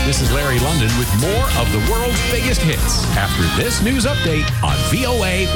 This is Larry London with more of the world's biggest hits after this news update on VOA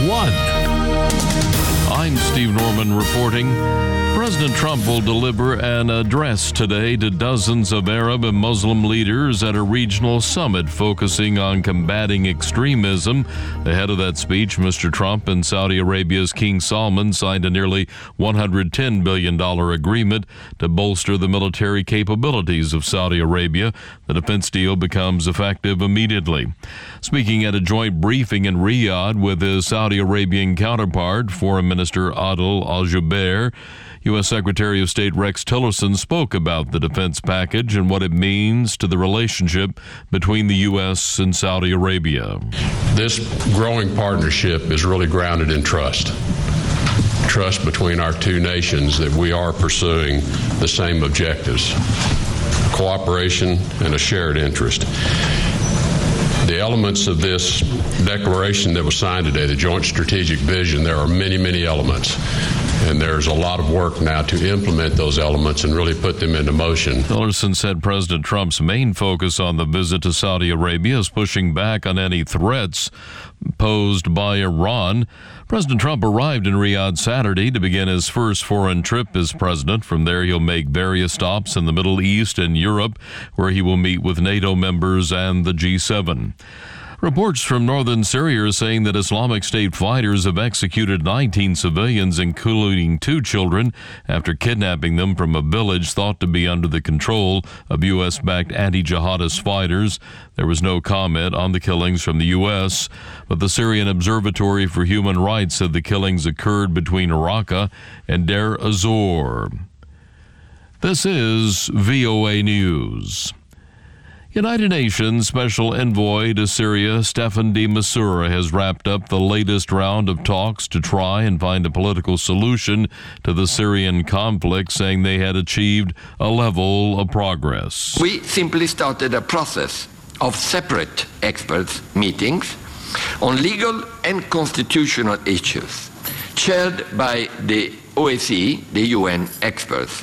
1. I'm Steve Norman reporting. President Trump will deliver an address today to dozens of Arab and Muslim leaders at a regional summit focusing on combating extremism. Ahead of that speech, Mr. Trump and Saudi Arabia's King Salman signed a nearly $110 billion agreement to bolster the military capabilities of Saudi Arabia. The defense deal becomes effective immediately. Speaking at a joint briefing in Riyadh with his Saudi Arabian counterpart, Foreign Minister Adel Al-Jubeir, U.S. Secretary of State Rex Tillerson spoke about the defense package and what it means to the relationship between the U.S. and Saudi Arabia. This growing partnership is really grounded in trust. Trust between our two nations that we are pursuing the same objectives, cooperation and a shared interest. The elements of this declaration that was signed today, the Joint Strategic Vision, there are many, many elements. And there's a lot of work now to implement those elements and really put them into motion. Tillerson said President Trump's main focus on the visit to Saudi Arabia is pushing back on any threats posed by Iran. President Trump arrived in Riyadh Saturday to begin his first foreign trip as president. From there, he'll make various stops in the Middle East and Europe, where he will meet with NATO members and the G7. Reports from northern Syria are saying that Islamic State fighters have executed 19 civilians, including 2 children, after kidnapping them from a village thought to be under the control of U.S.-backed anti-jihadist fighters. There was no comment on the killings from the U.S., but the Syrian Observatory for Human Rights said the killings occurred between Raqqa and Deir ez-Zor. This is VOA News. United Nations Special Envoy to Syria, Staffan de Mistura, has wrapped up the latest round of talks to try and find a political solution to the Syrian conflict, saying they had achieved a level of progress. We simply started a process of separate experts meetings on legal and constitutional issues, chaired by the OSCE, the UN experts.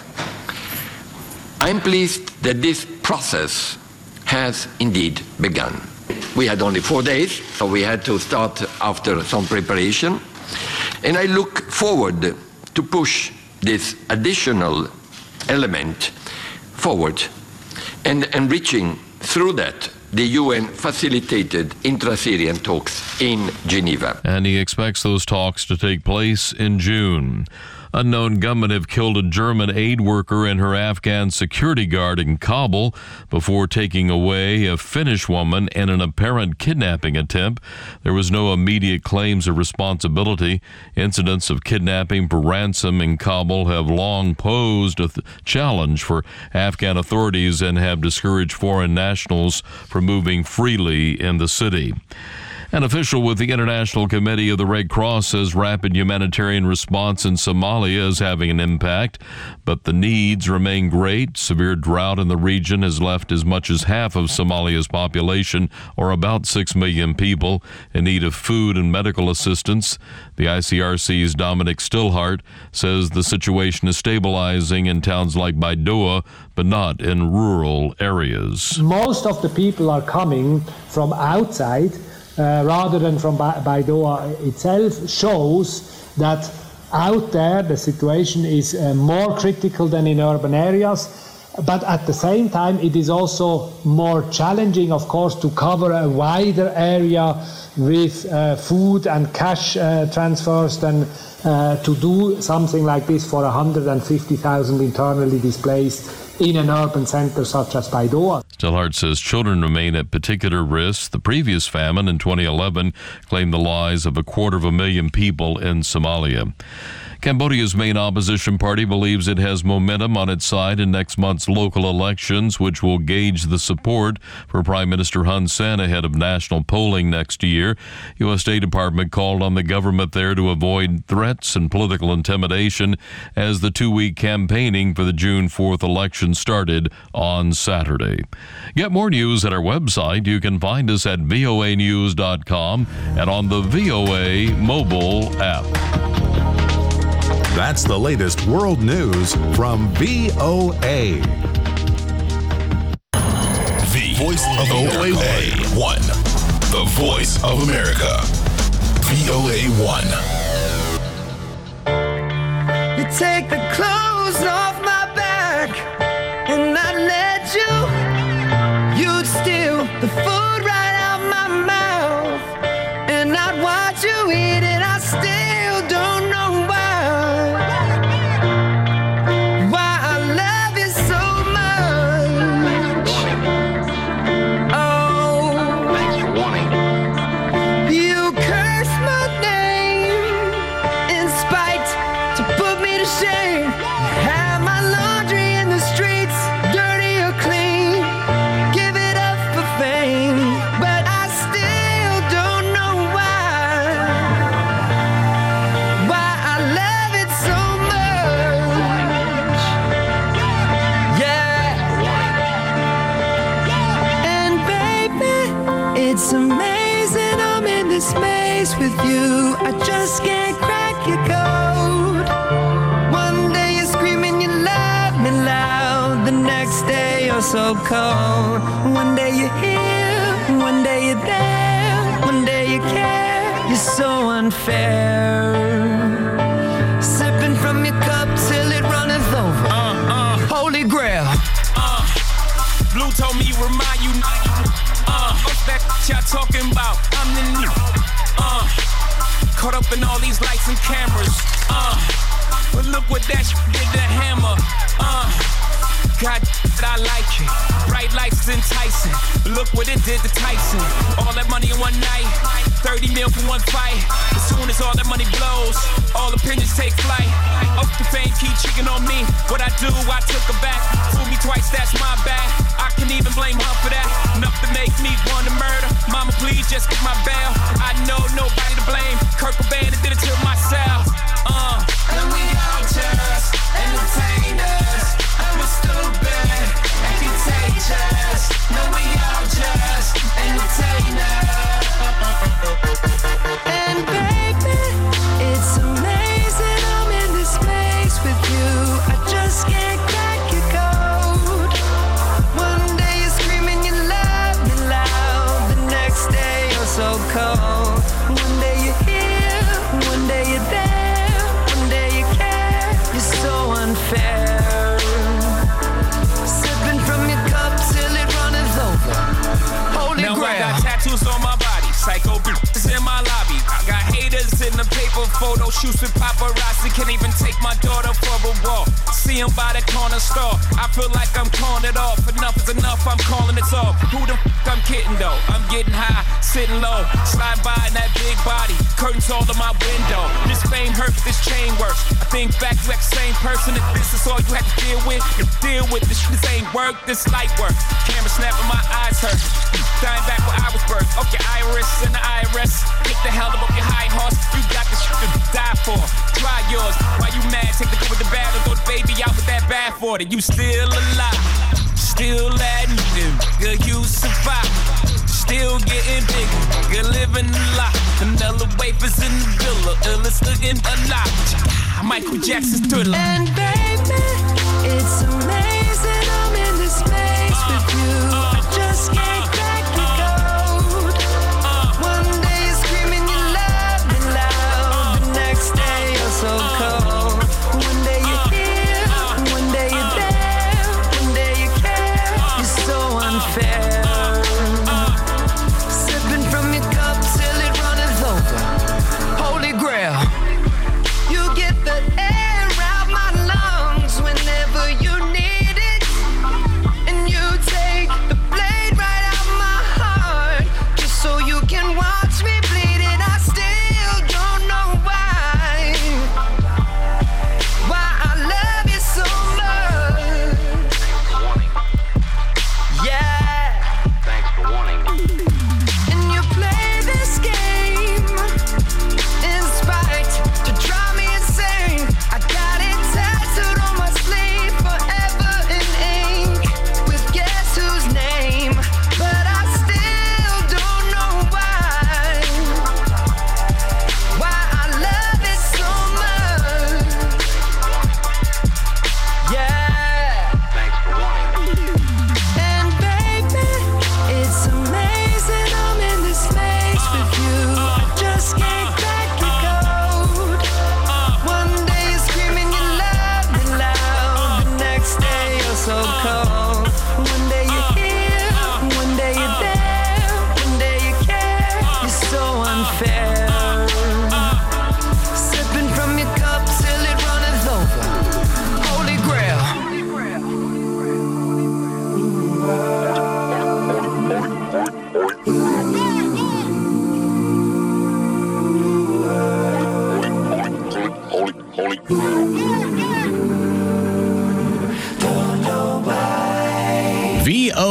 I'm pleased that this process has indeed begun. We had only 4 days, so we had to start after some preparation. And I look forward to push this additional element forward and enriching through that the UN-facilitated intra-Syrian talks in Geneva. And he expects those talks to take place in June. Unknown gunmen have killed a German aid worker and her Afghan security guard in Kabul before taking away a Finnish woman in an apparent kidnapping attempt. There was no immediate claims of responsibility. Incidents of kidnapping for ransom in Kabul have long posed a challenge for Afghan authorities and have discouraged foreign nationals from moving freely in the city. An official with the International Committee of the Red Cross says rapid humanitarian response in Somalia is having an impact, but the needs remain great. Severe drought in the region has left as much as half of Somalia's population, or about 6 million people, in need of food and medical assistance. The ICRC's Dominic Stillhart says the situation is stabilizing in towns like Baidoa, but not in rural areas. Most of the people are coming from outside, rather than from Baidoa itself, shows that out there the situation is more critical than in urban areas. But at the same time, it is also more challenging, of course, to cover a wider area with food and cash transfers than to do something like this for 150,000 internally displaced in an urban center such as Baidoa. Stillhart says children remain at particular risk. The previous famine in 2011 claimed the lives of 250,000 people in Somalia. Cambodia's main opposition party believes it has momentum on its side in next month's local elections, which will gauge the support for Prime Minister Hun Sen ahead of national polling next year. U.S. State Department called on the government there to avoid threats and political intimidation as the 2-week campaigning for the June 4th election started on Saturday. Get more news at our website. You can find us at voanews.com and on the VOA mobile app. That's the latest world news from VOA. voice of VOA 1. The voice of America. VOA 1. You take the clothes off my back and I let you'd steal the food right out my mouth and I'd watch you eat it. I still don't know why I love you so much. Oh, thanks for warning. You curse my name in spite to put me to shame. Have my laundry in the streets, dirty or clean. Give it up for fame, but I still don't know why I love it so much. Yeah. And baby, it's amazing I'm in this maze with you. I just can't crack your code. One day you're screaming you love me loud, the next day you're so cold. One day you're here, one day you're there, one day you care. You're so unfair. Sipping from your cup till it runneth over. Holy grail. Blue told me remind you. What's that y'all talking about? I'm the new. Caught up in all these lights and cameras. But look what that did to Hammer. God, I like it. Bright lights is enticing. Look what it did to Tyson. All that money in one night. 30 mil for one fight. As soon as all that money blows, all opinions take flight. Up the fame, keep cheating on me. What I do, I took her back. Fool me twice, that's my bad. I can even blame her for that. Enough to make me want to murder. Mama, please just get my bail. I know nobody to blame. Kurt Cobain did it to myself. And we all just entertainers. And we're stupid and contagious. No, we all just entertainers. And baby, it's amazing I'm in this space with you. I just can't crack your code. One day you're screaming you love me loud, the next day you're so cold. One day you're here, one day you're there, one day you care. You're so unfair. Sipping from your cup till it runneth over. Holy now grail. I got tattoos on my body, psycho bitches in my lobby. I got haters in the paper photo shoots with paparazzi. Can't even take my daughter for a walk. See him by the corner store. I feel like I'm calling it off. Enough is enough, I'm calling it off. Who the f*** I'm kidding though? I'm getting high, sitting low, slide by in that big body. Curtains all in my window. This fame hurts, this chain works. I think back to that same person. If this is all you had to deal with, you deal with this. This ain't work, this light work. Camera snapping, my eyes hurt. Dying back where I was birthed. Okay, Iris and the IRS. Get the hell up your high horse. You got this shit to die for. Try yours. Why you mad? Take the good with the bad and throw the baby out with that bad for it. You still alive. Still admitting, good you survive. Still getting bigger, good living a lot. Vanilla wafers in the villa, illest looking alive. Michael Jackson's Thriller. And baby, it's amazing I'm in this space with you. I just can't crack your code. One day you're screaming you love me loud, the next day you're so cold. One day you're here, one day you're there, one day you care. You're so unfair. Sipping from your cup till it runneth over. Holy grail. You get the air out my lungs whenever you need it. And you take the blade right out my heart just so you can watch me bleed it. I still don't know why I love you so much. Yeah.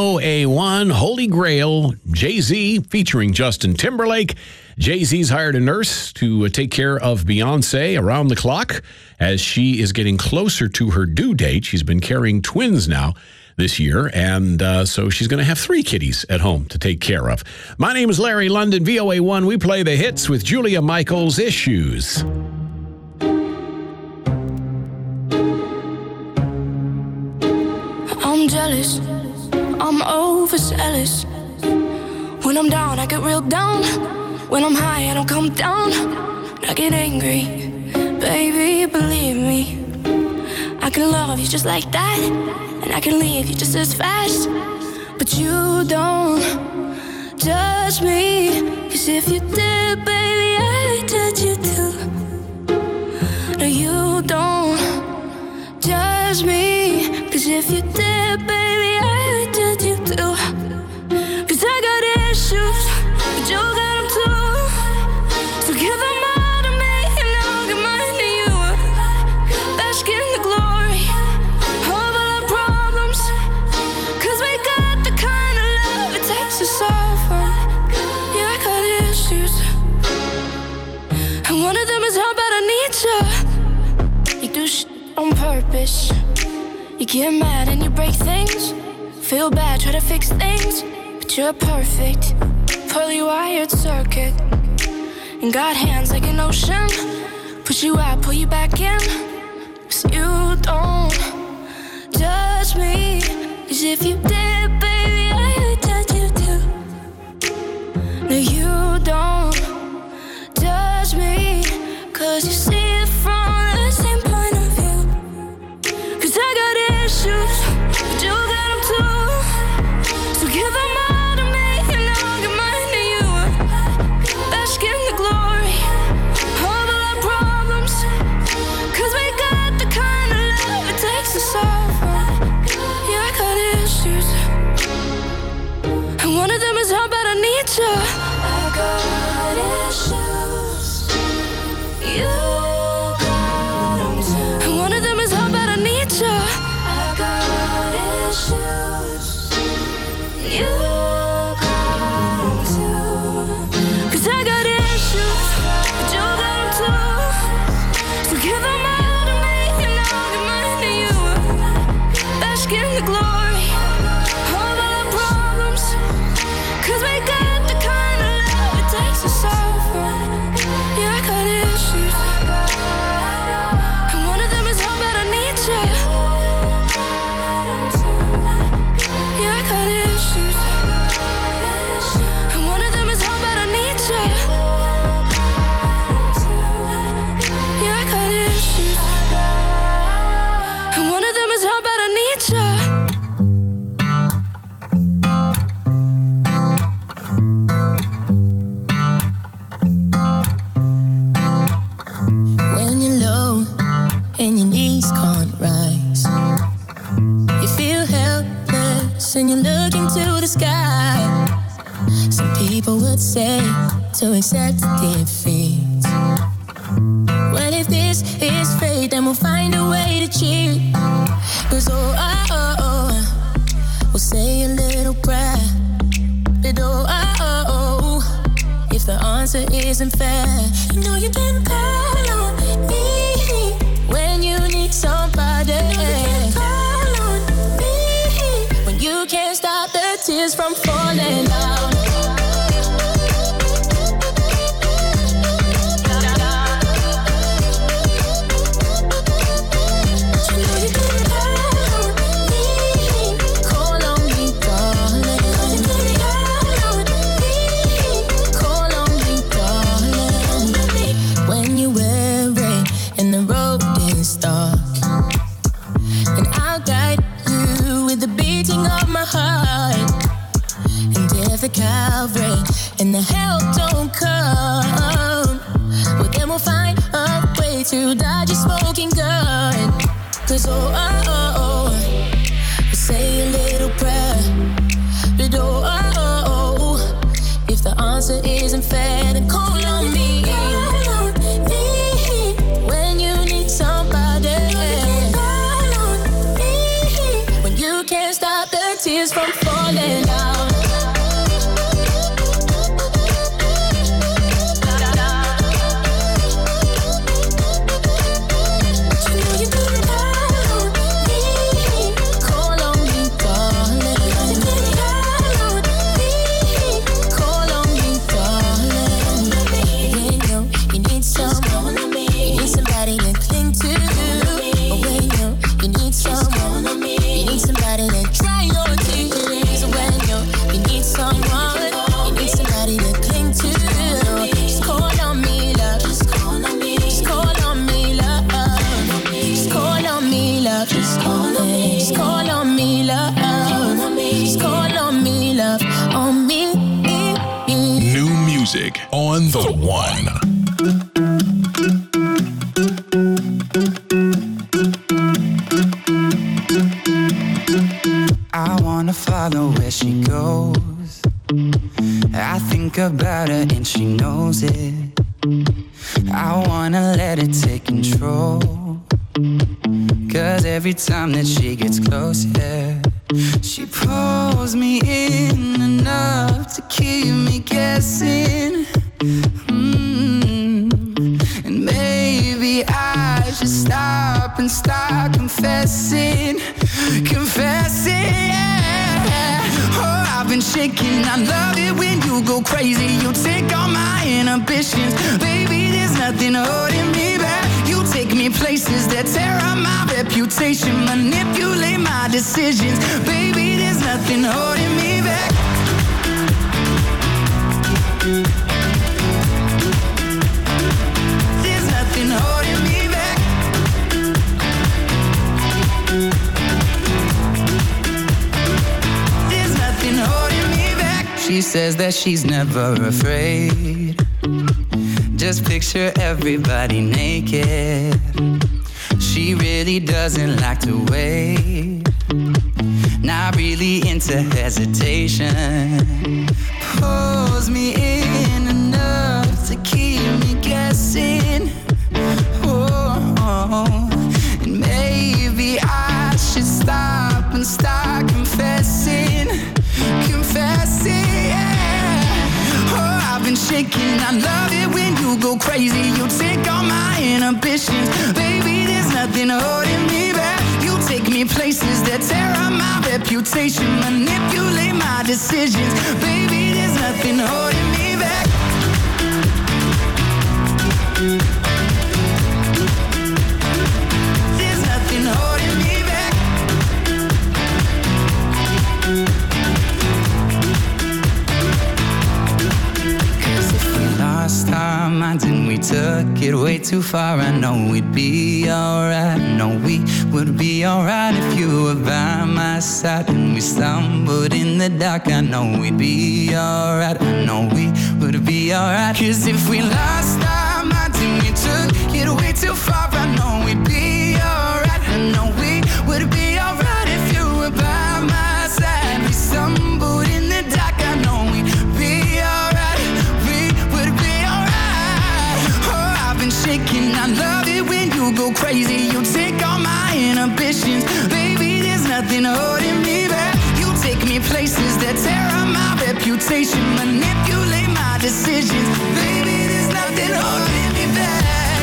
VOA1 Holy Grail, Jay-Z featuring Justin Timberlake. Jay-Z's hired a nurse to take care of Beyonce around the clock as she is getting closer to her due date. She's been carrying twins now this year, and so she's going to have 3 kitties at home to take care of. My name is Larry London, VOA1. We play the hits with Julia Michaels' Issues. I'm jealous, I'm overzealous. When I'm down, I get real down. When I'm high, I don't come down. I get angry, baby, believe me. I can love you just like that, and I can leave you just as fast. But you don't judge me, 'cause if you did, baby, I judge you too. No, you don't judge me, 'cause if you did, baby, I judge you too. 'Cause I got issues, but you got them too. So give them all to me, and I'll give mine to you. Bask in the glory of all our problems, 'cause we got the kind of love it takes to solve them. Yeah, I got issues, and one of them is how bad I need you. You do shit on purpose. You get mad and you break things. Feel bad, try to fix things. But you're perfect, poorly wired circuit. And got hands like an ocean. Push you out, pull you back in. 'Cause you don't judge me. 'Cause if you did, baby, I would judge you too. No, you don't judge me. 'Cause you see it from the same point of view. 'Cause I got issues, but you got them too. So give them all to me, and I'll give mine to you. Bask in the glory of all our problems, 'cause we got the kind of love it takes to solve them. Yeah, I got issues, and one of them is how bad I need you. I got issues, you got them too. And one of them is how bad I need you. I got issues, you got them too. 'Cause I got issues, but you got them too. So give them all to me, and I'll give mine to you. Bask in the glory of all our problems, 'cause we got the kind of love it takes to solve them. Yeah, I got issues, and one of them is how bad I need you. Yeah, I got issues, and one of them is how bad I need you. Yeah, I got issues, and one of them is how bad I need you. When you're low and your knees can't rise, you feel helpless and you look into the sky. Some people would say to accept defeat. Well, if this is fate, then we'll find a way to cheat. 'Cause we'll say a little prayer. But if the answer isn't fair, you know you can call on me when you need somebody. Call on me when you can't stop the tears from falling down. You know you can call on me. Call on me, darling. You can call on me. Call on me, darling. When you're weary and the road is dark, and I'll guide you with the beating of my heart. And if the Calvary and the help don't come, well then we'll find a way to dodge your smoking gun. 'Cause we'll say a little prayer. But if the answer isn't fair, then call on me. When you need somebody. When you can't stop the tears from falling. on the one. I wanna follow where she goes. I think about her and she knows it. I wanna let it take control. 'Cause every time that she gets closer, she pulls me in enough to keep me guessing. And maybe I should stop and start confessing. Yeah. Oh, I've been shaking. I love it when you go crazy. You take all my inhibitions. Baby, there's nothing holding me back. You take me places that tear up my reputation. Manipulate my decisions. Baby, there's nothing holding me back. There's nothing holding me back. There's nothing holding me back. She says that she's never afraid. Just picture everybody naked. She really doesn't like to wait. Not really into hesitation. Pulls me in enough to keep me guessing. Oh, and maybe I should stop and start confessing. Yeah. Oh, I've been shaking. I love it when you go crazy. You take all my inhibitions. Baby, there's nothing holding me back. You take me places that tear up my reputation. Manipulate my decisions. Baby, there's nothing holding me back. There's nothing holding me back. Lost our minds and we took it way too far. I know we'd be alright. I know we would be alright if you were by my side. And we stumbled in the dark. I know we'd be alright. I know we would be alright. 'Cause if we lost our minds and we took it way too far, I know we'd be alright. I know we would be alright if you were by my side. We stumbled in the dark. I know we'd be alright. Shaking. I love it when you go crazy. You take all my inhibitions. Baby, there's nothing holding me back. You take me places that tear up my reputation. Manipulate my decisions. Baby, there's nothing holding me back.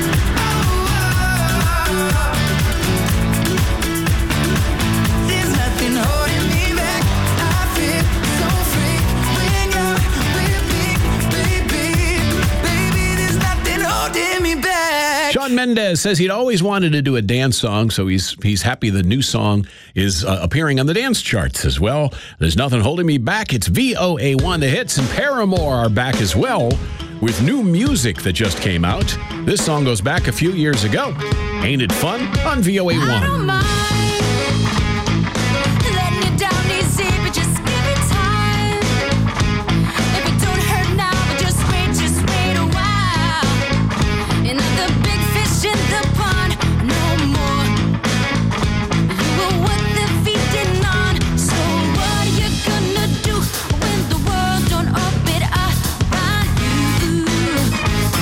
There's nothing holding me back. I feel so free when you're with me, baby. Baby, there's nothing holding me back. Shawn Mendes says he'd always wanted to do a dance song, so he's happy the new song is appearing on the dance charts as well. There's nothing holding me back. It's VOA1. The Hits and Paramore are back as well with new music that just came out. This song goes back a few years ago. Ain't it fun? On VOA1.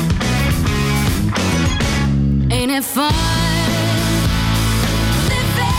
Ain't it fun? Living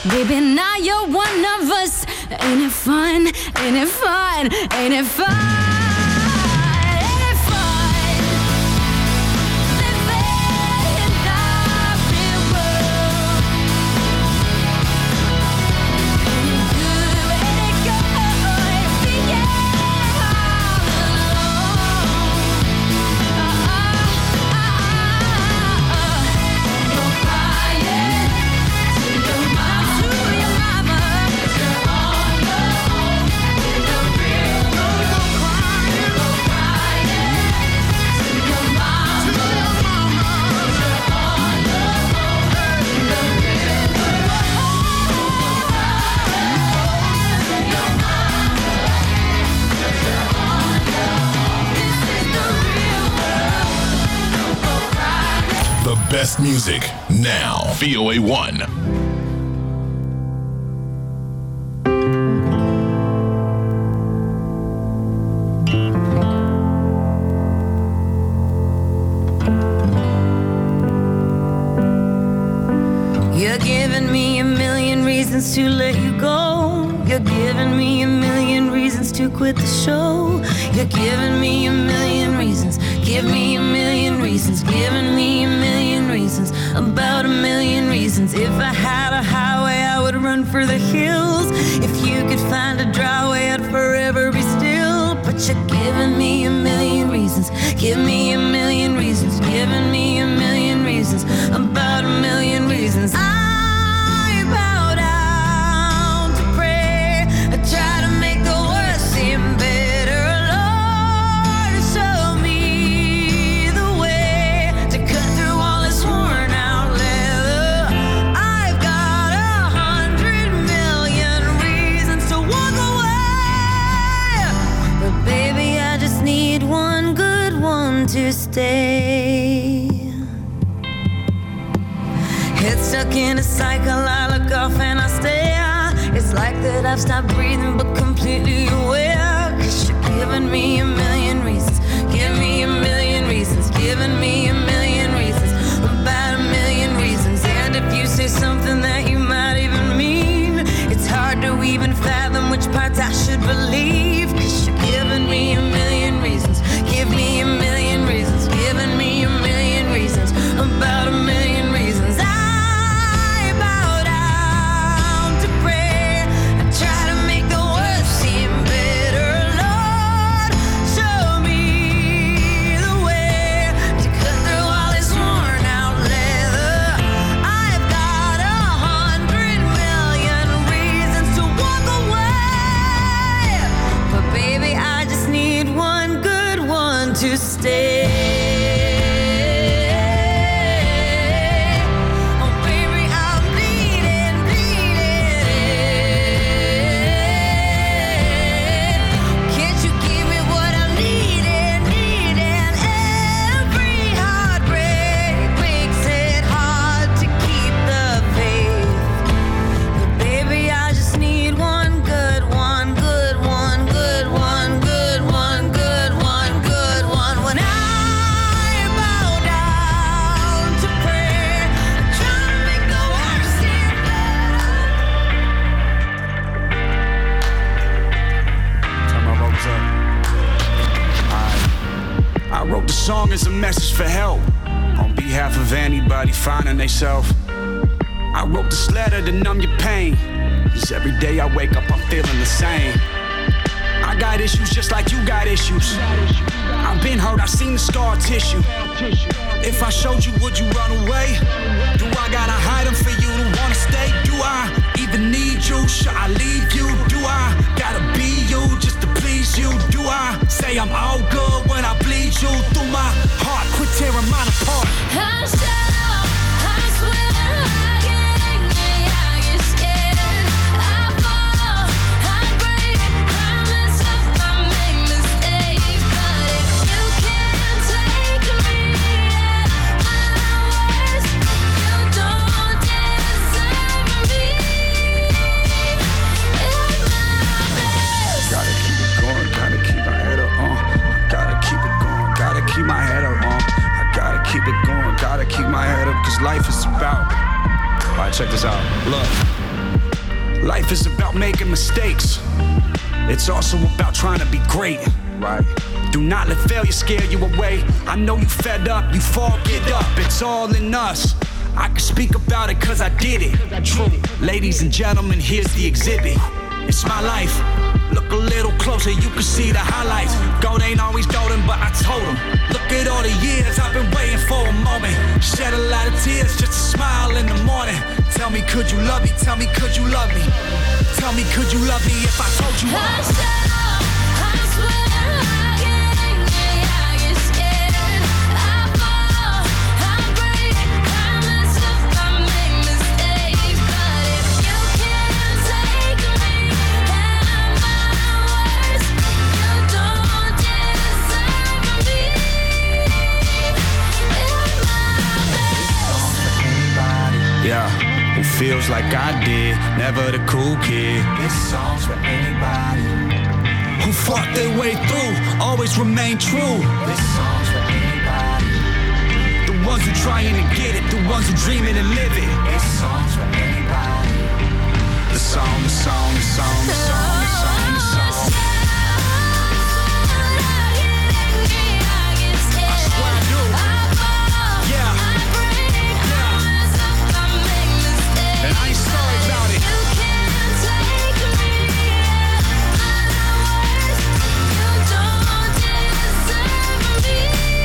Baby, now you're one of us. Ain't it fun? Ain't it fun? Ain't it fun? Best music now. VOA1. You're giving me a million reasons to let you go. You're giving me a million reasons to quit the show. You're giving me a million reasons. Give me a million reasons. Giving me a million reasons. About a million reasons. If I had a highway, I would run for the hills. If you could find a dry way, I'd forever be still. But you're giving me a million reasons. Give me a million reasons. Giving me a million reasons. About a million reasons. I bow down to pray. I try to make the worst seem better. Lord, show me the way to cut through all this worn out leather. I've got 100 million reasons to walk away. But baby, I just need one good one to stay. Head stuck in a cycle, I look off and I stare. It's like that I've stopped breathing but completely aware. 'Cause you're giving me a million reasons. Give me a million reasons. Giving me a million reasons. About a million reasons. And if you say something that you might even mean, it's hard to even fathom which parts I should believe. 'Cause you're giving me a million reasons. Give me a million reasons. Giving me a million reasons. About a million reasons. I bow down to pray. I try to make the worst seem better. Lord, show me the way to cut through all this worn out leather. I've got 100 million reasons to walk away. But baby, I just need one good one to stay. Oh baby, I'm bleeding, bleeding. Can't you give me what I'm needing, needing? Every heartbreak makes it hard to keep the faith. But baby, I just need one good one, good one, good one, good one, good one, good one. When I bow down to pray, I try to make the worst seem Turn my ropes up. I wrote the song as a message for help on behalf of anybody finding theyself. I wrote this letter to numb your pain, 'cause every day I wake up I'm feeling the same. I got issues just like you got issues. I've been hurt, I've seen the scar tissue. If I showed you, would you run away? Do I gotta hide them for you to wanna stay? Do I even need you? Should I leave you? Do I gotta be you just to please you? Do I say I'm all good when I bleed you through my heart? Quit tearing mine apart. I swear I get scared. I fall, I break, I mess up, I make mistakes. But if you can't take me at my worst, you don't deserve me at my best. Gotta keep it going, gotta keep my head up, gotta keep it going, gotta keep my head up, I gotta keep it going, gotta keep my head up, 'cause life is about. Alright, check this out. Look, Life is about making mistakes. It's also about trying to be great. Right. Do not let failure scare you away. I know you fed up, you fall, get up. It's all in us. I can speak about it cause I did it. True. Ladies and gentlemen, here's the exhibit. It's my life. Look a little closer, you can see the highlights. Gold ain't always golden, but I told them. Look at all the years I've been waiting for a moment. Shed a lot of tears just to smile in the morning. Tell me, could you love me? Tell me, could you love me? Tell me, could you love me if I told you I swear I get angry, I get scared. I fall, I break, I mess up, I make mistakes. But if you can't take me at my worst, you don't deserve me at my best. Yeah, who feels like I did, never the cool kid. This song's for anybody who fought their way through, always remain true. This song's for anybody. The ones who trying to get it, the ones who dreaming and live it. This song's for anybody. The song, the song, the song, the song, the song, the song. I swear I do. Yeah. And I ain't sorry about it. You can't take me at my worst. You don't deserve me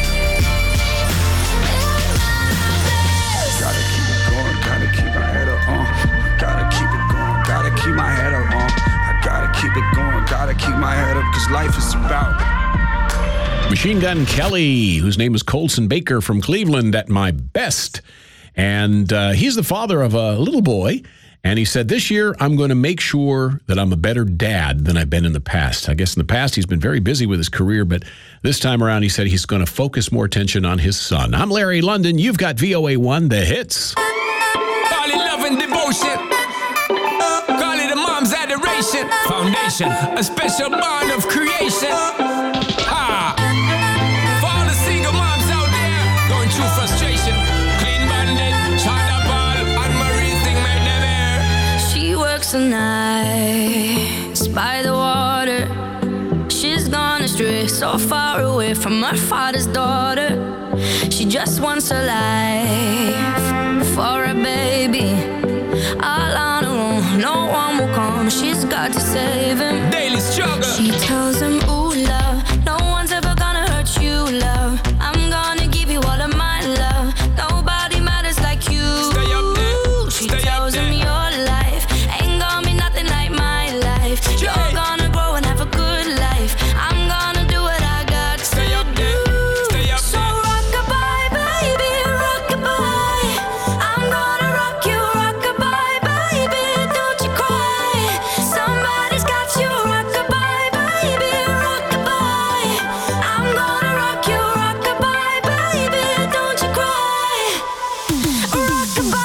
at my best. Gotta keep it going, gotta keep my head up, gotta keep it going, gotta keep my head up, I gotta keep it going, gotta keep my head up, cause life is about Machine Gun Kelly, whose name is Colson Baker from Cleveland, at my best. And he's the father of a little boy. And he said, this year, I'm going to make sure that I'm a better dad than I've been in the past. I guess in the past, he's been very busy with his career. But this time around, he said he's going to focus more attention on his son. I'm Larry London. You've got VOA1, the hits. Call it love and devotion. Call it a mom's adoration. Foundation, a special bond of creation. Ha! For all the single moms out there going through frustration. Clean bandit, China ball, and Marie's thing made them air. She works the nights by the water. She's gone astray, so far away from her father's daughter. She just wants a life for a baby. All on her own, no one will come. She's got to save him. Daily struggle. She tells him, ooh, love, no one's ever gonna hurt you, love. I'm gonna give you all of my love. Nobody matters like you. Stay up there. She Stay tells up there. him your life ain't gonna be nothing like my life. You're gonna grow and have a good life. I'm gonna do what I got Stay to up there. do. Stay up So there. rock-a-bye, baby, rock-a-bye. I'm gonna rock you, rock-a-bye, baby. Don't you cry. Somebody's got you, rock-a-bye, baby, rock-a-bye. I'm gonna rock you, rock-a-bye, baby. Don't you cry. Rock-a-bye.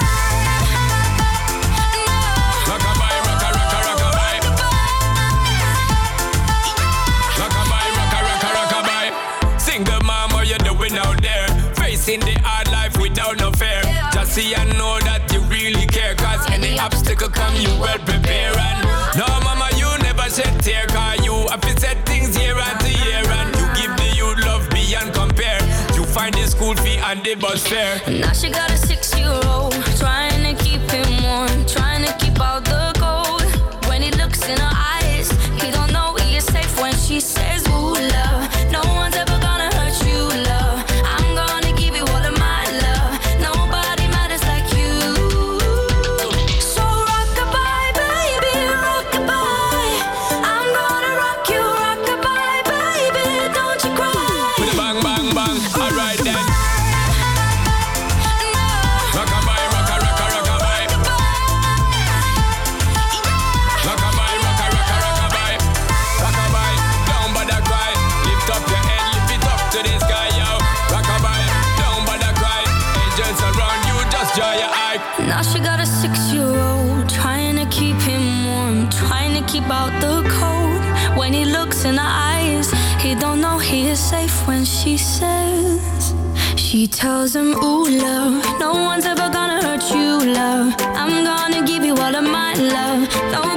Rockabye, rocka, rocka, rockabye. Rockabye, rocka, rocka, rockabye. Single mom, what you doing out there? Facing the hard life without no fear. Just see and know that you really care. Cause any obstacle come, you well prepare. And no, mama, you never shed tear. Cause you have to set things year after year. And you give the youth love beyond compare. You find the school fee and the bus fare. Now she got a 6-year-old, trying to keep him warm, trying to keep out the cold. When he looks in her eyes, he don't know he is safe when she says, ooh, love, no one's ever gonna hurt you, love. I'm gonna give you all of my love. Nobody matters like you. So rock-a-bye, baby, rock-a-bye. I'm gonna rock you, rock-a-bye, baby. Don't you cry. With a bang, bang, bang. Alright then. Rockabye, rocka, rocka, rockabye. Rockabye, rocka, rocka, rockabye. Rockabye, down by the cry. Lift up your head, lift it up to the sky, yo. Rockabye, down by the cry. Angels around you, just dry your eye. Now she got a 6-year-old, trying to keep him warm, trying to keep out the cold. When he looks in her eyes, he don't know he is safe when she says, she tells him, ooh, love, no one's ever gonna hurt you, love. I'm gonna give you all of my love. No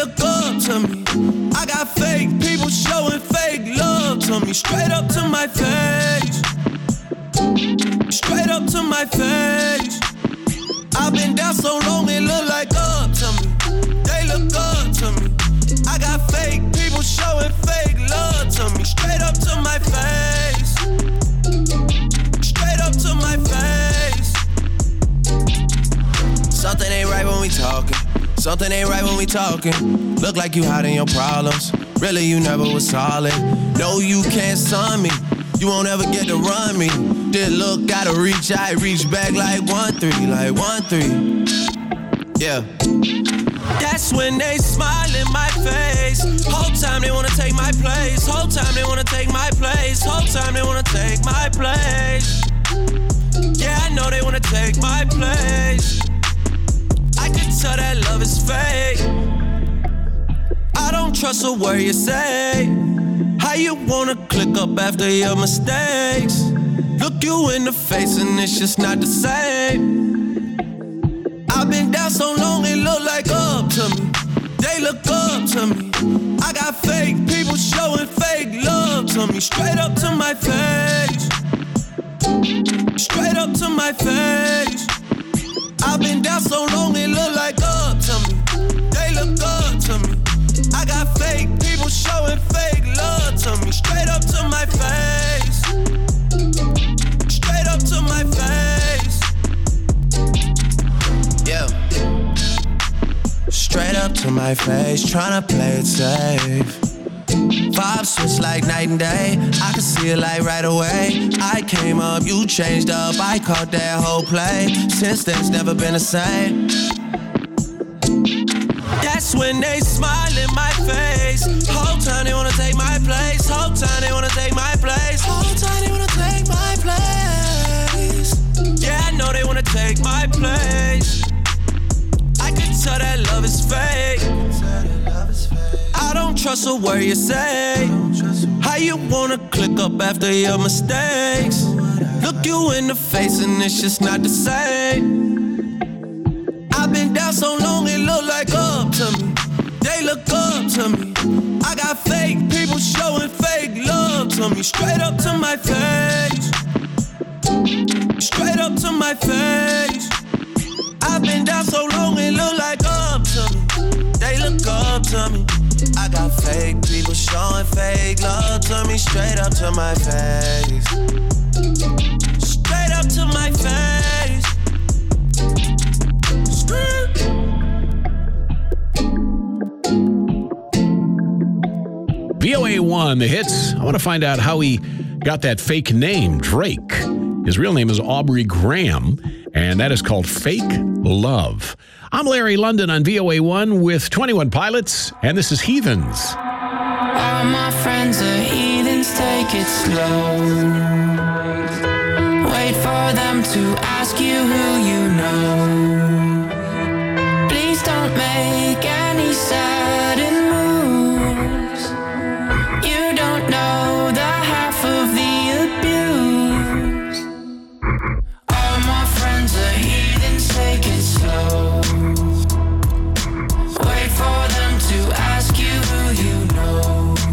look up to me. I got fake people showing fake love to me. Straight up to my face. Straight up to my face. I've been down so long it look like up to me. They look up to me. I got fake people showing fake love to me. Straight up to my face. Straight up to my face. Something ain't right when we talking. Something ain't right when we talking. Look like you hiding your problems. Really, you never was solid. No, you can't son me. You won't ever get to run me. Did look, gotta reach, I reach back like 1-3, like 1-3. Yeah. That's when they smile in my face. Whole time they wanna take my place. Whole time they wanna take my place. Whole time they wanna take my place. Yeah, I know they wanna take my place. I can tell that love is fake. I don't trust a word you say. How you wanna click up after your mistakes? Look you in the face and it's just not the same. I've been down so long it look like up to me. They look up to me. I got fake people showing fake love to me. Straight up to my face. Straight up to my face. I've been down so long it look like up to me. They look up to me. I got fake people showing fake love to me. Straight up to my face. Straight up to my face. Yeah. Straight up to my face, tryna play it safe. Vibes switch like night and day. I can see it like right away. I came up, you changed up. I caught that whole play. Since then, it's never been the same. That's when they smile in my face. Whole time they wanna take my place. Whole time they wanna take my place. Whole time they wanna take my place. Yeah, I know they wanna take my place. I can tell that love is fake. I don't trust a word you say. How you wanna click up after your mistakes? Look you in the face and it's just not the same. I've been down so long it look like up to me. They look up to me. I got fake people showing fake love to me. Straight up to my face. Straight up to my face. I've been down so long it look like up to me. They look up to me. I got fake people showing fake love to me. Straight up to my face. Straight up to my face. VOA1, the hits. I want to find out how he got that fake name, Drake. His real name is Aubrey Graham, and that is called Fake Love. I'm Larry London on VOA1 with 21 Pilots, and this is Heathens. All my friends are heathens, take it slow. Wait for them to ask you who you know. Please don't make any sudden moves. You don't know the half of the abuse. All my friends are heathens, take it slow. Wait for them to ask you who you know.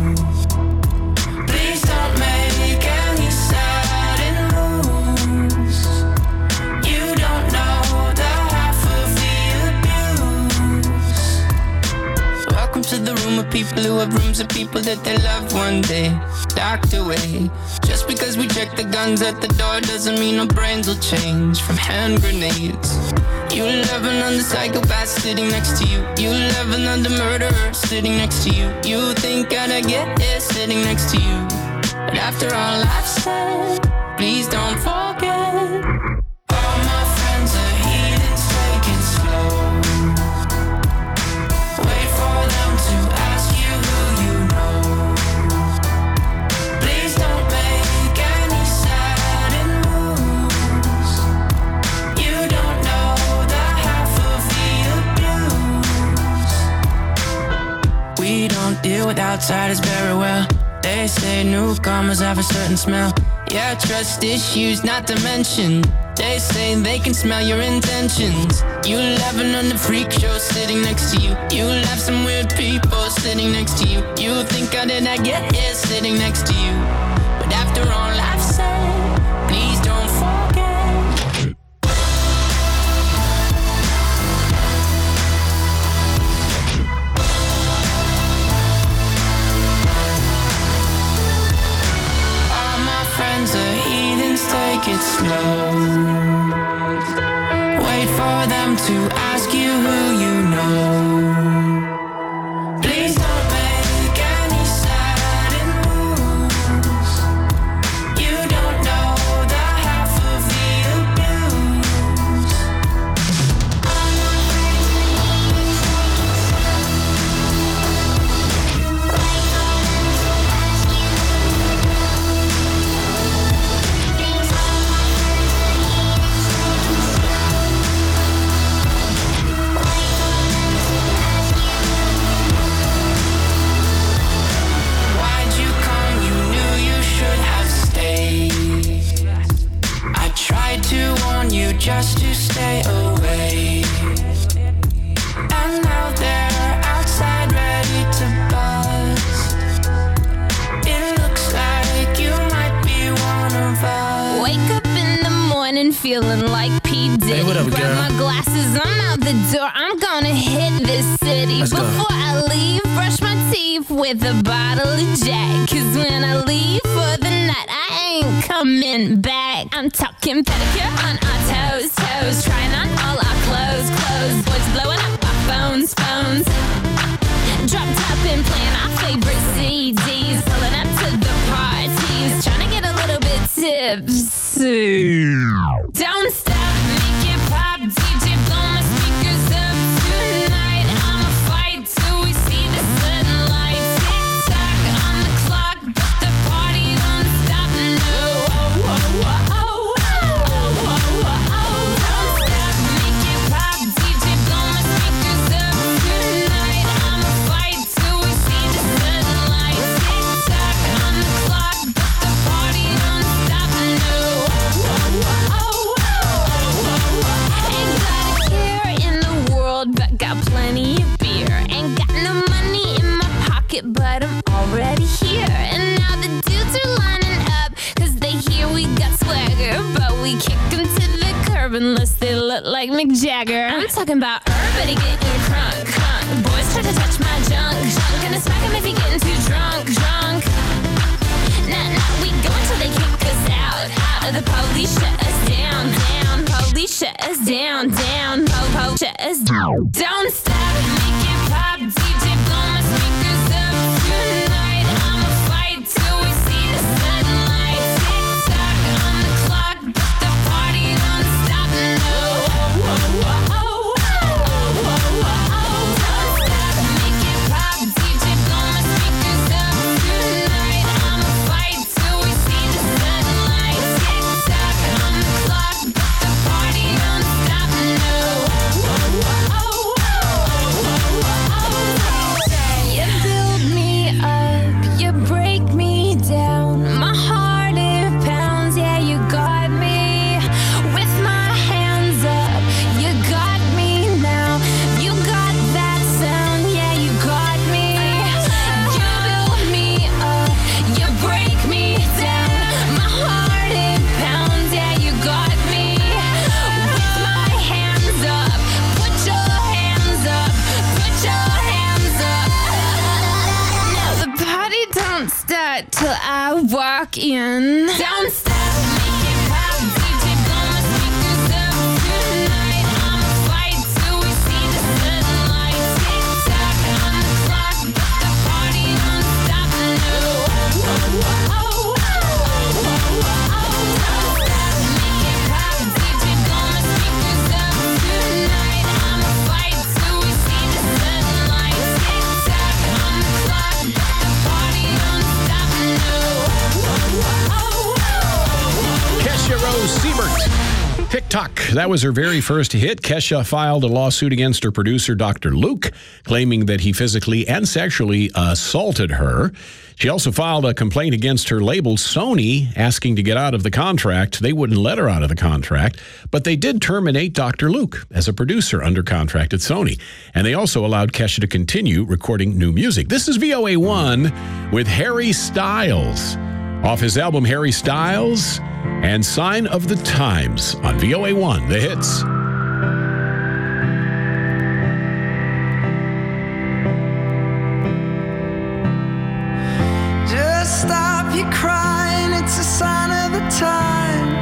Please don't make any sudden moves. You don't know the half of the abuse. Welcome to the room of people who have rooms of people that they loved one day docked away. Just because we check the guns at the door doesn't mean our brains will change from hand grenades. You love another psychopath sitting next to you. You love another murderer sitting next to you. You think I'd get it sitting next to you. But after all I've said, please don't forget. All my friends are heathens, take it slow. Wait for them to ask you who you know. Please don't make any sudden moves. You don't know the half of the abuse. We don't deal with outsiders very well. They say newcomers have a certain smell. Yeah, trust issues not to mention. They say they can smell your intentions. You laughing on the freak show sitting next to you. You laugh some weird 100 people sitting next to you. You think how did I get here sitting next to you? But after all I've said, please don't forget. All my friends are heathens, take it slow. Wait for them to ask you who you know. Please don't make any sudden moves. You don't know the half of the abuse. Why'd you come? You knew you should have stayed. I tried to warn you just to stay away. And now they're outside ready to bust. It looks like you might be one of us. Wake up in the morning feeling like P. Diddy. Hey, what up, Grab girl? my glasses, I'm out the door. I'm gonna hit this city. Let's go. Before I leave, brush my teeth with a bottle of Jack. Cause when I leave for the night, I ain't coming back. I'm talking pedicure on our toes, toes. Trying on all our clothes, clothes. Boys blowing up our phones, phones. Dropped up and playing our favorite CDs. Pulling up to the parties. Trying to get a little bit tipsy. Don't stop, make it pop. DJ, blow my speakers up tonight. I'ma fight till we see the sunlight. Tick tock on the clock, but the party don't stop. No. Don't stop, make it pop. DJ, blow my speakers up tonight. I'ma fight till we see the sunlight. Tick tock on the clock, but the party don't stop. No. Ain't got a care in the world, but got plenty of beer. Ain't got no money in my pocket, but I'm already here. And now the dudes are lining up, cause they hear we got swagger. But we kick them to the curb unless they look like Mick Jagger. I'm talking about everybody getting crunk, crunk. Boys try to touch my junk, junk. Gonna smack him if he getting too drunk, drunk. Nah, we go until they kick us out. The police shut us down, down. Police shut us down, down. Po, shut us down. Don't stop, make it pop. DJ, blow my speakers up tonight. I'ma fight till we see the sunlight. Tick tock on the clock, but the party don't stop. No. Don't stop, make it pop. DJ, blow my speakers up tonight. I'ma fight till we see the sunlight. Tick tock on the clock, but the party don't stop. No. You build me up, you break me down. My heart it pounds, yeah, you got me. With my hands up, you got me now. You got that sound, yeah, you got me. You build me up, you break me down. My heart it pounds, yeah, you got me. With my hands up, put your hands up, put your hands up. Now the party don't start till I walk in. Don't stop, make it pop. DJ, blow my speakers up tonight. I'ma fight till we see the sunlight. Tick tock on the clock, but the party don't stop. No. Don't stop, make it pop. DJ, blow my speakers up tonight. I'ma fight till we see the sunlight. Tick tock on the clock, but the party don't stop. No. Tick-Tock. That was her very first hit. Kesha filed a lawsuit against her producer, Dr. Luke, claiming that he physically and sexually assaulted her. She also filed a complaint against her label, Sony, asking to get out of the contract. They wouldn't let her out of the contract, but they did terminate Dr. Luke as a producer under contract at Sony. And they also allowed Kesha to continue recording new music. This is VOA1 with Harry Styles. Off his album Harry Styles and Sign of the Times on VOA1, The Hits. Just stop your crying, it's a sign of the times.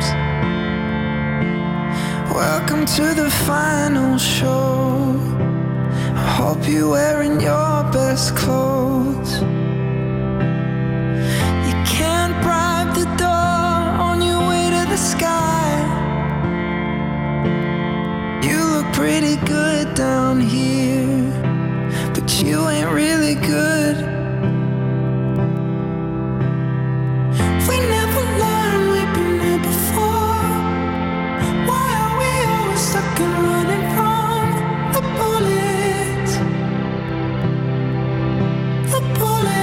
Welcome to the final show. I hope you're wearing your best clothes. Can't bribe the door on your way to the sky. You look pretty good down here, but you ain't really good. We never learned, we've been here before. Why are we always stuck and running from the bullets? The bullets.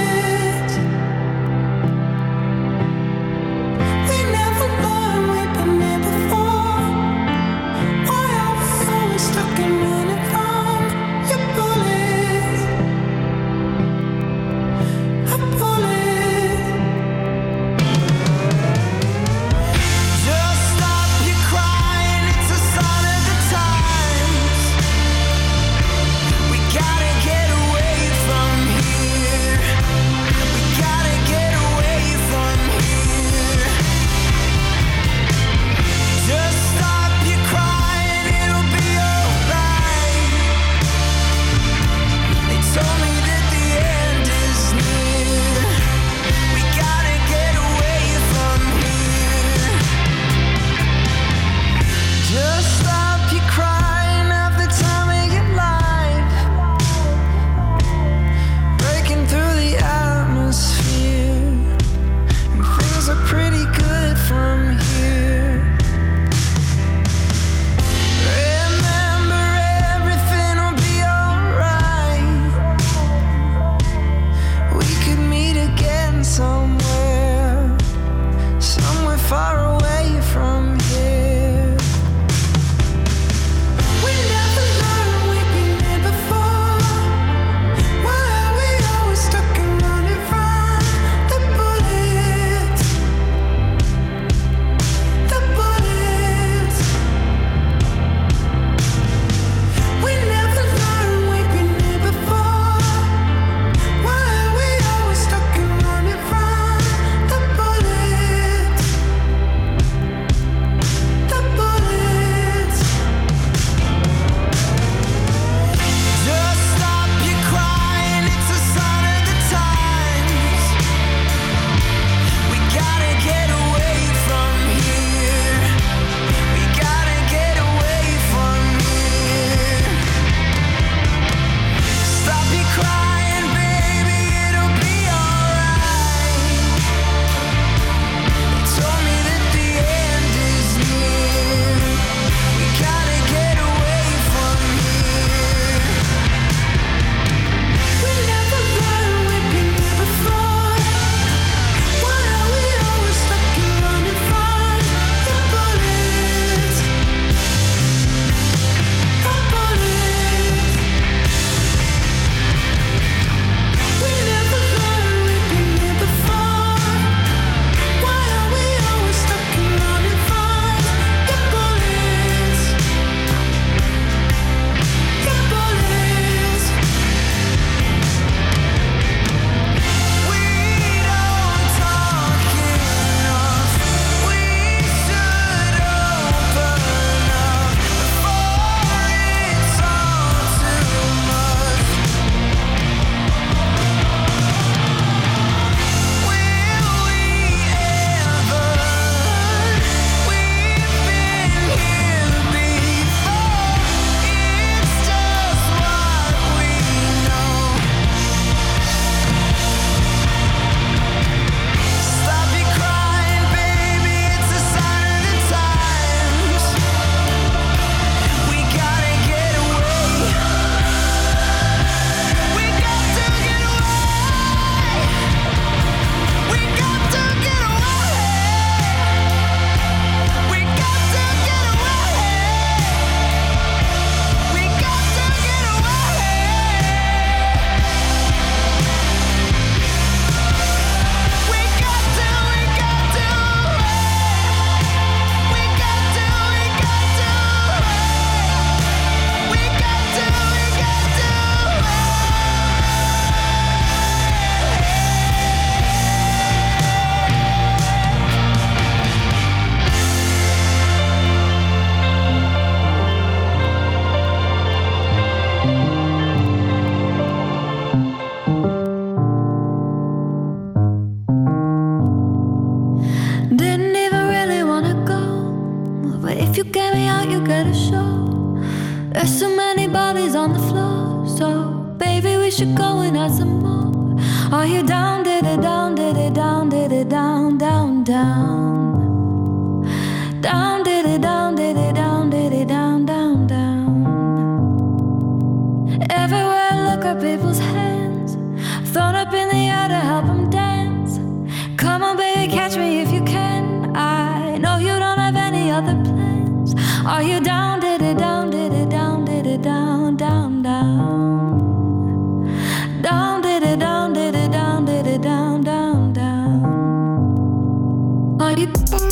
should go and add some more. Are you down, did it down, did it down, did it down, down, down? Down, did it down, did it down, did it down, down, down. Everywhere I look at people's hands, thrown up in the air to help them dance. Come on, baby, catch me if you can. I know you don't have any other plans. Are you down, did it down, did it down, did it down, down, down? Down, did it down, did it down, did it down, down, down? Are you down,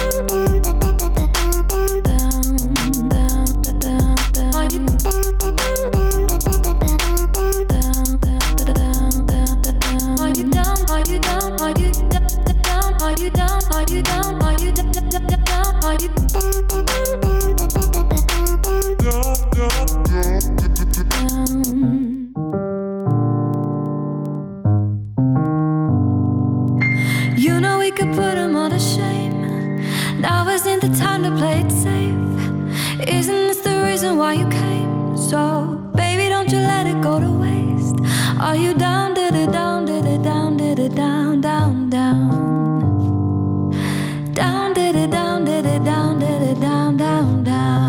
down, down, down? Are you down, down, down, down? Are you down, are you down, are you down, are you down, are you down, are you down, are you You know we could put them all to shame. Now isn't the time to play it safe. Isn't this the reason why you came? So, baby, don't you let it go to waste. Are you down, did it down, did it down, did it down, down, down? Down, did it down, did it down, did it down, down,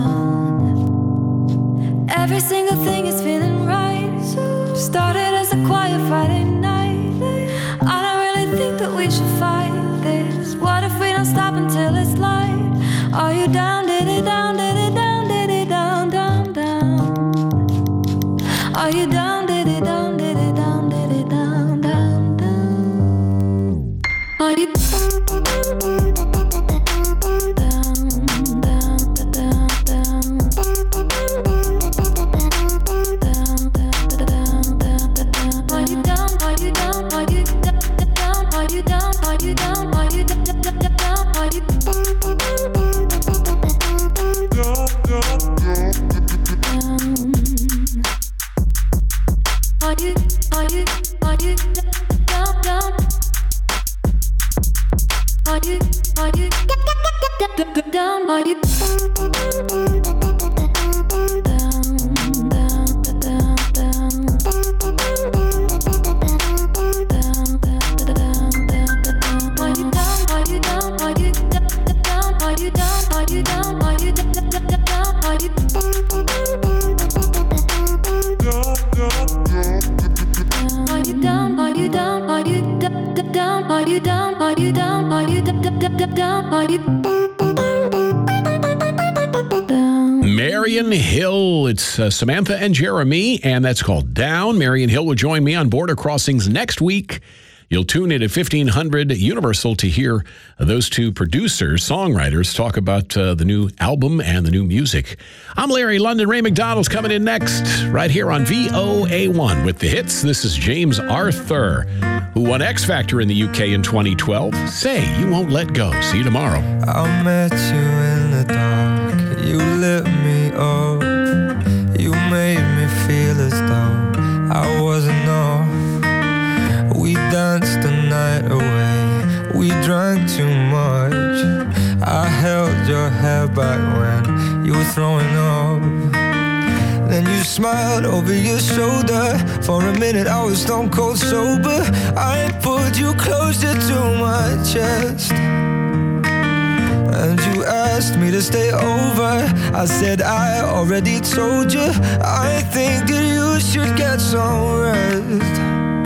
down? Every single thing is feeling right. Started as a quiet Friday night. I don't really think that we should fight this. What if we don't stop until it's light? Are you down, did it down, did it down, did it down, down, down? Are you down, did it down, did it down, did it down, down, down? Are you down, down, down, down, down? Are you down, are you down, are you down, are you down, are you down, are you down, are you down, are you Marian Hill. It's Samantha and Jeremy, and that's called Down. Marian Hill will join me on Border Crossings next week. You'll tune in at 1500 Universal to hear those two producers, songwriters, talk about the new album and the new music. I'm Larry London. Ray McDonald's coming in next, right here on VOA1 with the hits. This is James Arthur, who won X Factor in the UK in 2012. Say You Won't Let Go. See you tomorrow. I met you in the dark. You lit me up. You made me feel as though I wasn't off. We danced the night away. We drank too much. I held your hair back when you were throwing up. Then you smiled over your shoulder. For a minute I was stone cold sober. I pulled you closer to my chest, and you asked me to stay over. I said I already told you. I think that you should get some rest.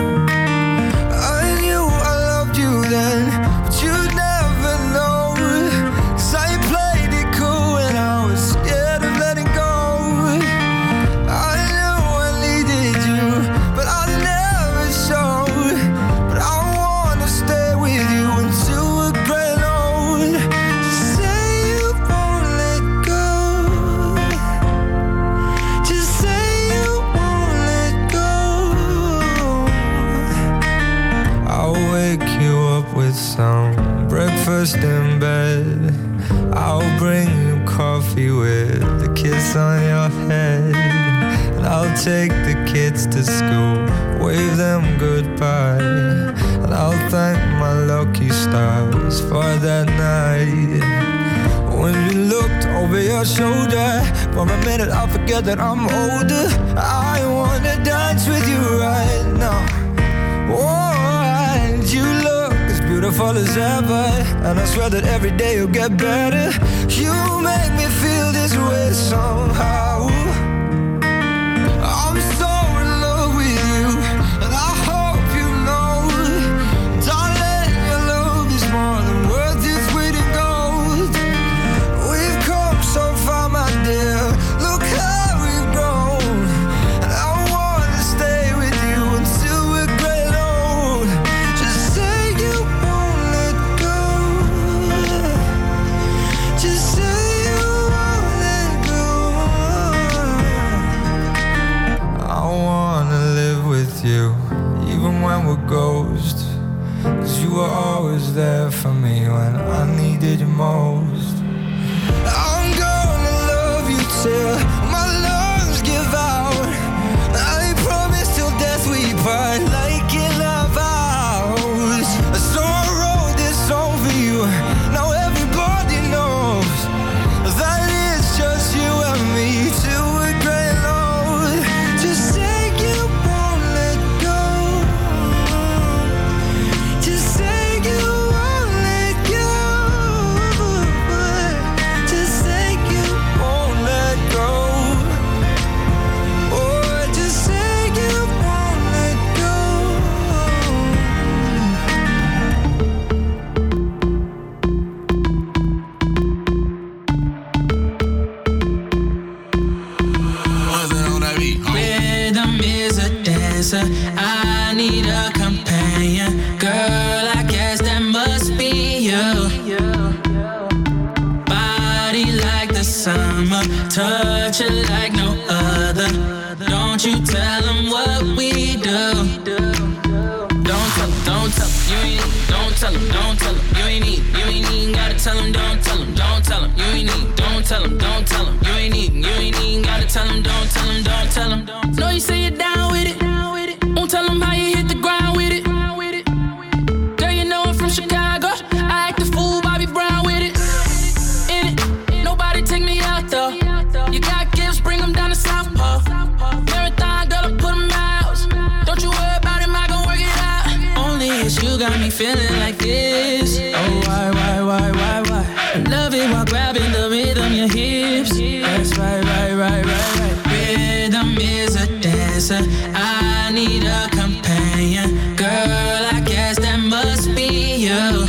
I knew I loved you then, but you'd never know. 'Cause I played it cool and I was scared of letting go. I knew I needed you, but I never showed. But I wanna stay with you until we're growing old. Say you won't let go. Just say you won't let go. I'll wake you up with some breakfast in bed. I'll bring you coffee with a kiss on your head. And I'll take the kids to school, wave them goodbye. And I'll thank my lucky stars for that night when you looked over your shoulder. For a minute I forget that I'm older. I wanna dance with you right now. Oh, and you look as beautiful as ever, and I swear that every day you'll get better. You make me feel this way somehow. I'm so in love with you, and I hope you know, darling, your love is more than worth its weight in gold. We've come so far, my dear, look how we've grown, and I wanna stay with you until we're gray old. Just say you won't let go. Just say you won't let go. I wanna live with you, even when we're ghosts, 'cause you were always there for me when I needed you most. I'm gonna love you till my lungs give out. I promise till death we part like in our vows. So I wrote this song for you, now everybody knows that it's just you and me till we're gray and old. Just say you won't let go. Just say you won't let go. Just say you won't let go. Oh, just say you won't let go. Rhythm is a dancer. I need a companion. Girl, I guess that must be you. Body like the summer, touch it like no other. Don't you tell them what we do. Don't tell them, don't tell them, you ain't need. Don't tell them, don't tell them, you ain't need. You ain't even gotta tell them, don't tell them, don't tell them, you ain't need. Don't tell them, don't tell them, you ain't need. You ain't even gotta tell them, don't tell them, don't tell them. Know you say you're down with it. Won't tell them how you hit the ground with it. Girl, you know I'm from Chicago. I act a fool, Bobby Brown with it. In it, nobody take me out though. You got gifts, bring them down to South Pole. Marathon, girl, I put them out. Don't you worry about him, I gon' work it out. Only it's you got me feeling like this. Oh, why? I love it while grabbing the rhythm, your hips. That's right. Rhythm is a dancer. I need a companion. Girl, I guess that must be you.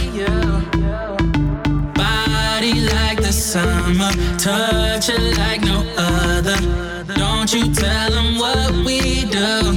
Body like the summer, touch it like no other. Don't you tell them what we do.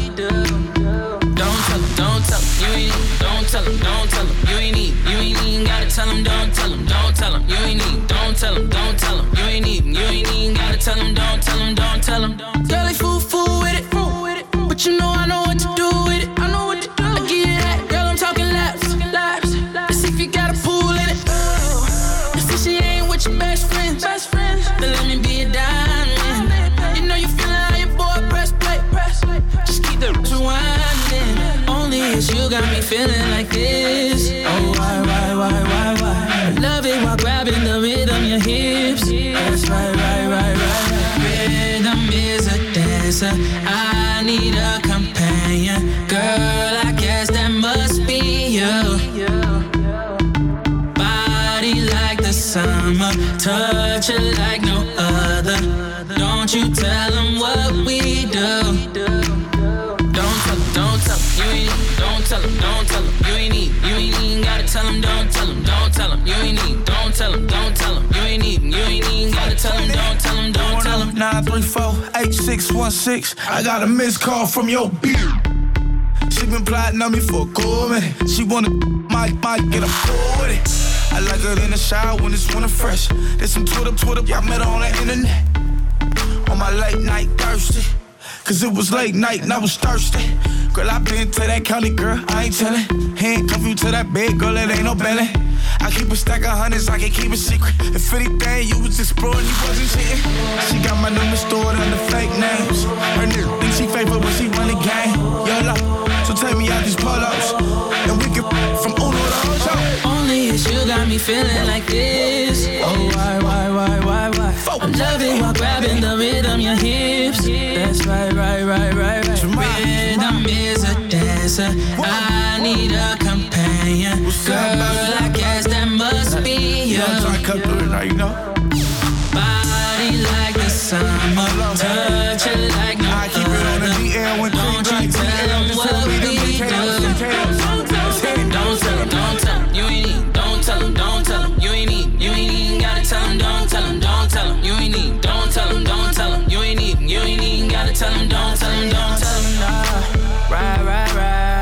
Don't tell them, you ain't need. Don't tell them, don't tell them, you ain't need. You ain't even gotta tell them, don't tell them, don't tell them, you ain't need. Don't tell them, don't tell them, you ain't need. You ain't even gotta tell them, don't tell them, don't tell them. Girl, they fool with it, but you know I know what to do with it. I know what to do. I give you that, girl, I'm talking laps. Let's see if you got a pool in it. Let's see she ain't with your best friends. Then let me be a diamond. You know you feeling how your boy press play. Just keep the rewinding. Only it's you got me feeling like this. Oh, why? I love it while grabbing the rhythm, your hips. That's right. Rhythm is a dancer. I need a companion. Girl, I guess that must be you. Body like the summer, touch it like no other. Don't you tell them what we do. Don't tell them, you ain't need. Don't tell them, don't tell them, you ain't need. You ain't even gotta tell them, don't tell them, don't tell them, you ain't need. Don't tell them, don't tell them, you ain't need. You ain't even gotta tell them, don't tell them, don't tell them. 934-8616. I got a missed call from your beer. She been plotting on me for a cool minute. She wanna might get a pull with it. I like her in the shower when it's winter fresh. There's some Twitter, I met her on the internet. On my late night thirsty. Cause it was late night and I was thirsty. Girl, I been to that county, girl, I ain't tellin'. Handcuff you to that bed, girl, it ain't no belly. I keep a stack of hundreds, I can't keep a secret. If anything, you was exploring, you wasn't cheating. She got my number stored under fake names. Her nigga think she faithful when she run the game. YOLO, so take me out these pull-ups. And we can from Uno to Ocho. Only it's you got me feeling like this. Oh, why? I love it while grabbing the rhythm, your hips. That's right. Rhythm is a dancer. I need a